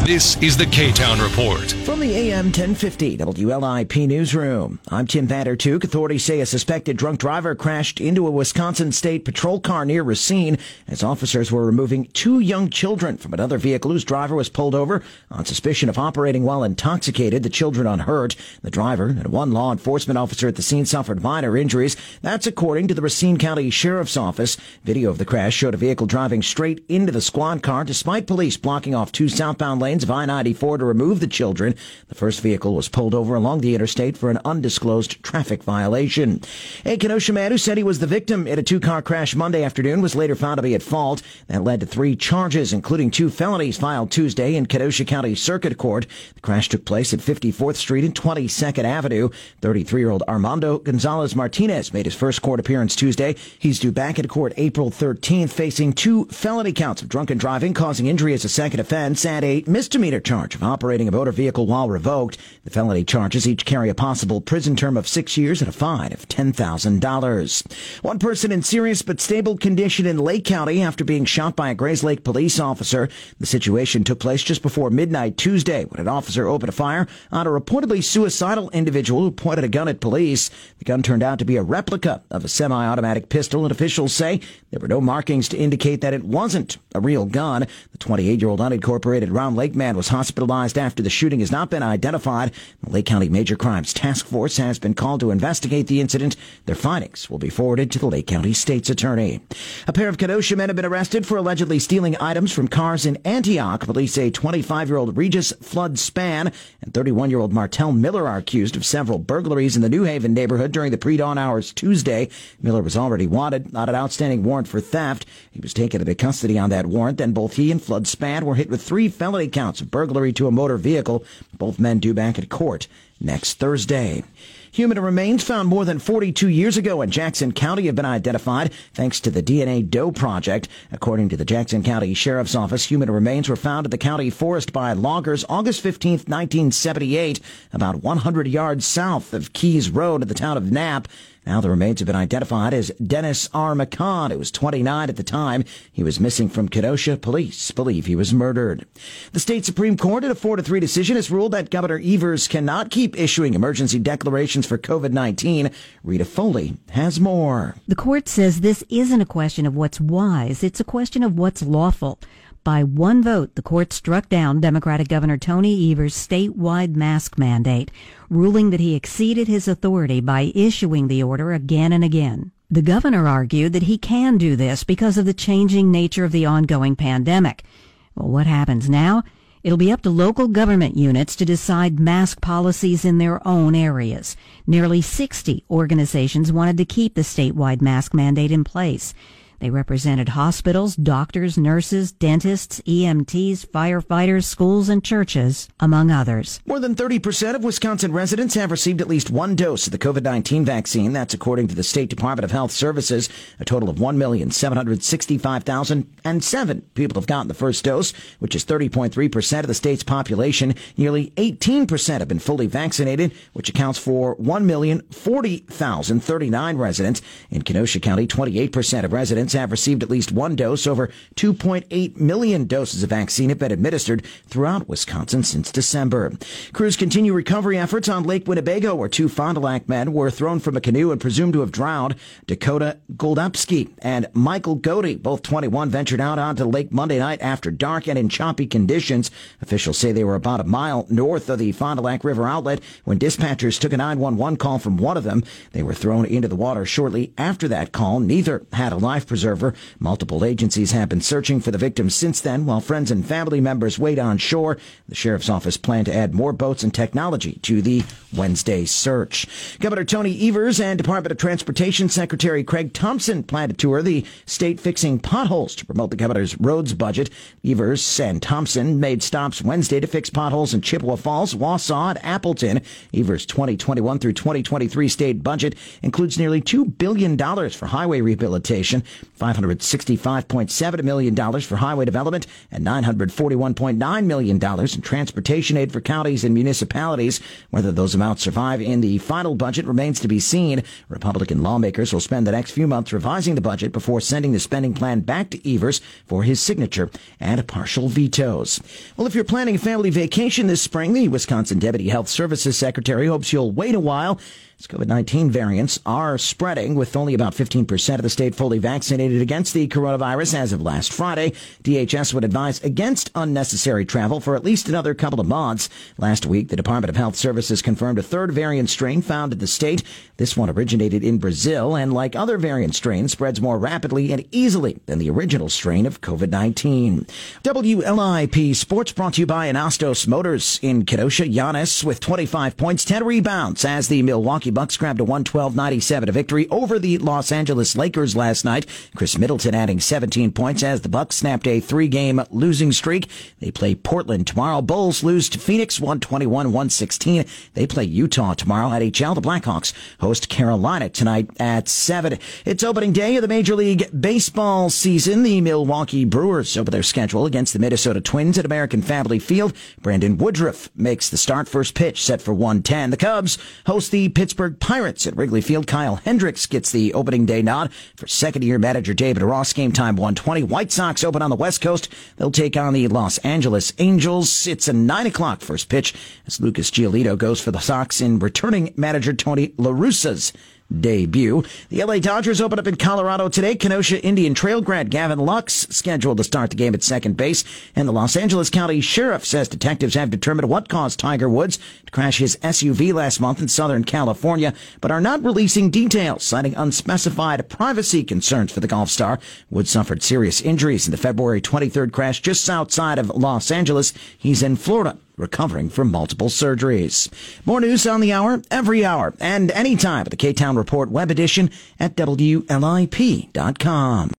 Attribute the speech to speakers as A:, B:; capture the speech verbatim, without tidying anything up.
A: This is the K-Town Report.
B: From the A M ten fifty W L I P newsroom, I'm Tim Vandertook. Authorities say a suspected drunk driver crashed into a Wisconsin State Patrol car near Racine as officers were removing two young children from another vehicle whose driver was pulled over on suspicion of operating while intoxicated, the children unhurt. The driver and one law enforcement officer at the scene suffered minor injuries. That's according to the Racine County Sheriff's Office. Video of the crash showed a vehicle driving straight into the squad car despite police blocking off two southbound lanes of I ninety-four to remove the children. The first vehicle was pulled over along the interstate for an undisclosed traffic violation. A Kenosha man who said he was the victim in a two-car crash Monday afternoon was later found to be at fault. That led to three charges, including two felonies filed Tuesday in Kenosha County Circuit Court. The crash took place at fifty-fourth Street and twenty-second Avenue. thirty-three-year-old Armando Gonzalez Martinez made his first court appearance Tuesday. He's due back in court April thirteenth, facing two felony counts of drunken driving, causing injury as a second offense, and a misdemeanor charge of operating a motor vehicle while revoked. The felony charges each carry a possible prison term of six years and a fine of ten thousand dollars. One person in serious but stable condition in Lake County after being shot by a Grayslake police officer. The situation took place just before midnight Tuesday when an officer opened a fire on a reportedly suicidal individual who pointed a gun at police. The gun turned out to be a replica of a semi-automatic pistol, and officials say there were no markings to indicate that it wasn't a real gun. The twenty-eight-year-old unincorporated Round Lake man was hospitalized after the shooting has not been identified. The Lake County Major Crimes Task Force has been called to investigate the incident. Their findings will be forwarded to the Lake County State's Attorney. A pair of Kenosha men have been arrested for allegedly stealing items from cars in Antioch. Police say twenty-five-year-old Regis Flood Spann and thirty-one-year-old Martell Miller are accused of several burglaries in the New Haven neighborhood during the pre-dawn hours Tuesday. Miller was already wanted on an outstanding warrant for theft. He was taken into custody on that warrant. Then both he and Flood Spann were hit with three felony counts of burglary to a motor vehicle. Both men due back at court next Thursday. Human remains found more than forty-two years ago in Jackson County have been identified thanks to the D N A Doe Project. According to the Jackson County Sheriff's Office, human remains were found in the county forest by loggers August fifteenth, nineteen seventy-eight, about one hundred yards south of Keys Road in the town of Knapp. Now the remains have been identified as Dennis R. McCon, who was twenty-nine at the time. He was missing from Kenosha. Police believe he was murdered. The state Supreme Court, in a four to three decision, has ruled that Governor Evers cannot keep issuing emergency declarations for COVID nineteen. Rita Foley has more.
C: The court says this isn't a question of what's wise. It's a question of what's lawful. By one vote, the court struck down Democratic Governor Tony Evers' statewide mask mandate, ruling that he exceeded his authority by issuing the order again and again. The governor argued that he can do this because of the changing nature of the ongoing pandemic. Well, what happens now? It'll be up to local government units to decide mask policies in their own areas. Nearly sixty organizations wanted to keep the statewide mask mandate in place. They represented hospitals, doctors, nurses, dentists, E M Ts, firefighters, schools, and churches, among others.
B: More than thirty percent of Wisconsin residents have received at least one dose of the COVID nineteen vaccine. That's according to the State Department of Health Services. A total of one million seven hundred sixty-five thousand seven people have gotten the first dose, which is thirty point three percent of the state's population. Nearly eighteen percent have been fully vaccinated, which accounts for one million forty thousand thirty-nine residents. In Kenosha County, twenty-eight percent of residents have received at least one dose. Over two point eight million doses of vaccine have been administered throughout Wisconsin since December. Crews continue recovery efforts on Lake Winnebago, where two Fond du Lac men were thrown from a canoe and presumed to have drowned. Dakota Goldupski and Michael Godey, both twenty-one, ventured out onto the lake Monday night after dark and in choppy conditions. Officials say they were about a mile north of the Fond du Lac River outlet when dispatchers took a nine one one call from one of them. They were thrown into the water shortly after that call. Neither had a life preserver. Multiple agencies have been searching for the victims since then, while friends and family members wait on shore. The sheriff's office planned to add more boats and technology to the Wednesday search. Governor Tony Evers and Department of Transportation Secretary Craig Thompson plan to tour the state fixing potholes to promote the governor's roads budget. Evers and Thompson made stops Wednesday to fix potholes in Chippewa Falls, Wausau, and Appleton. Evers' twenty twenty-one through twenty twenty-three state budget includes nearly two billion dollars for highway rehabilitation. five hundred sixty-five point seven million dollars for highway development, and nine hundred forty-one point nine million dollars in transportation aid for counties and municipalities. Whether those amounts survive in the final budget remains to be seen. Republican lawmakers will spend the next few months revising the budget before sending the spending plan back to Evers for his signature and partial vetoes. Well, if you're planning a family vacation this spring, the Wisconsin Deputy Health Services Secretary hopes you'll wait a while, as COVID nineteen variants are spreading, with only about fifteen percent of the state fully vaccinated against the coronavirus as of last Friday. D H S would advise against unnecessary travel for at least another couple of months. Last week, the Department of Health Services confirmed a third variant strain found in the state. This one originated in Brazil and, like other variant strains, spreads more rapidly and easily than the original strain of COVID nineteen. W L I P Sports brought to you by Anastos Motors in Kenosha. Giannis with twenty-five points, ten rebounds as the Milwaukee Bucks grabbed a one twelve ninety-seven victory over the Los Angeles Lakers last night. Chris Middleton adding seventeen points as the Bucks snapped a three-game losing streak. They play Portland tomorrow. Bulls lose to Phoenix one twenty-one one sixteen. They play Utah tomorrow. At H L, the Blackhawks host Carolina tonight at seven. It's opening day of the Major League Baseball season. The Milwaukee Brewers open their schedule against the Minnesota Twins at American Family Field. Brandon Woodruff makes the start. First pitch set for one ten. The Cubs host the Pittsburgh Pirates at Wrigley Field. Kyle Hendricks gets the opening day nod for second-year manager David Ross. Game time one twenty. White Sox open on the West Coast. They'll take on the Los Angeles Angels. It's a nine o'clock first pitch as Lucas Giolito goes for the Sox in returning manager Tony La Russa's debut. The L A Dodgers open up in Colorado today. Kenosha Indian Trail grad Gavin Lux scheduled to start the game at second base. And the Los Angeles County Sheriff says detectives have determined what caused Tiger Woods to crash his S U V last month in Southern California, but are not releasing details, citing unspecified privacy concerns for the golf star. Woods suffered serious injuries in the February twenty-third crash just outside of Los Angeles. He's in Florida, recovering from multiple surgeries. More news on the hour, every hour, and anytime at the K-Town Report web edition at W L I P dot com.